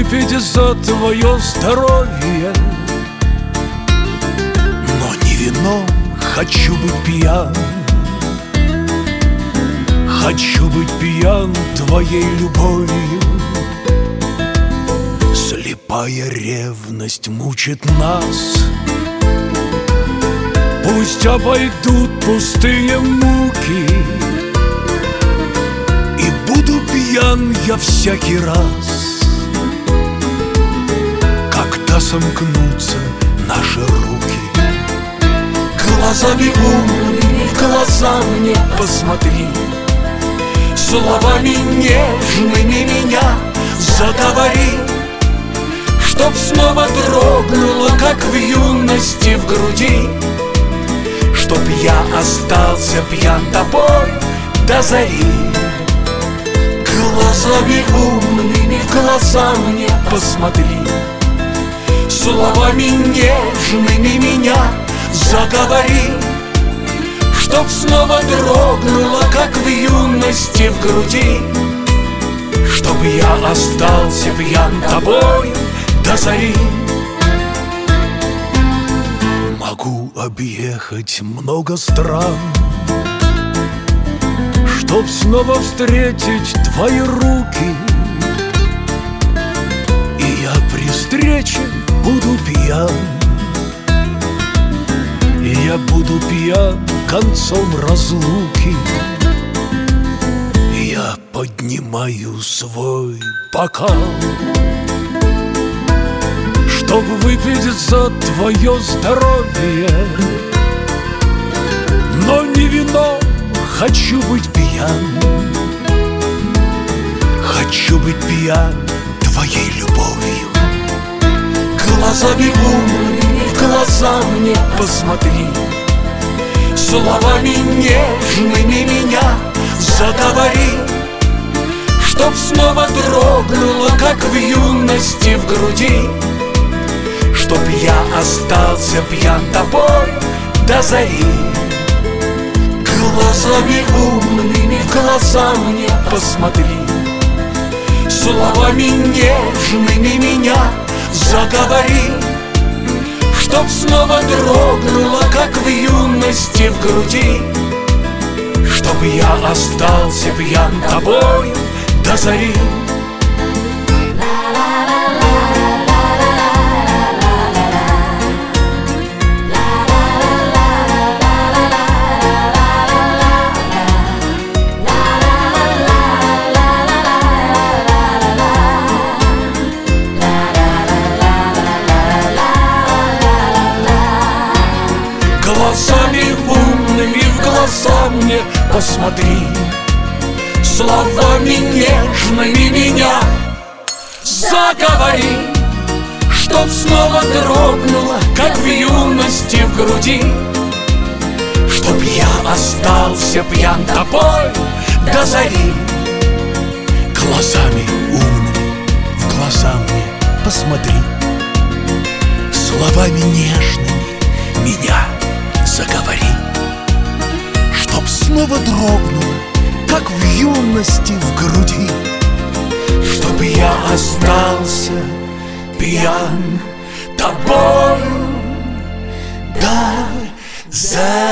выпить за твое здоровье. Но не вином хочу быть пьян, хочу быть пьян твоей любовью. Слепая ревность мучит нас, пусть обойдут пустые муки, и буду пьян я всякий раз, когда сомкнутся наши руки. Глазами умными в глаза мне посмотри, словами нежными меня заговори, чтоб снова дрогнуло, как в юности в груди, чтоб я остался пьян тобой до зари. Глазами умными в глаза мне посмотри, словами нежными меня заговори, чтоб снова дрогнуло, как в юности в груди, чтоб я остался пьян тобой до зари. Могу объехать много стран, чтоб снова встретить твои руки, и я при встрече буду пьян, и я буду пьян концом разлуки. И я поднимаю свой бокал, чтоб выпить за твое здоровье. Но не вином хочу быть пьян, хочу быть пьян твоей любовью. Глазами умными в глаза мне посмотри, словами нежными меня заговори, чтоб снова дрогнуло, как в юности в груди, чтоб я остался пьян тобой до зари. Глазами умными в глаза мне посмотри, словами нежными меня заговори, чтоб снова дрогнуло, как в юности в груди, чтоб я остался пьян тобой до зари. Глазами умными в глаза мне посмотри, словами нежными меня заговори, чтоб снова дрогнуло, как в юности в груди, чтоб я остался пьян тобой до зари. Глазами умными в глаза мне посмотри, словами нежными меня заговори, чтоб снова дрогнуло, как в юности в груди, чтоб я остался пьян тобою до зари.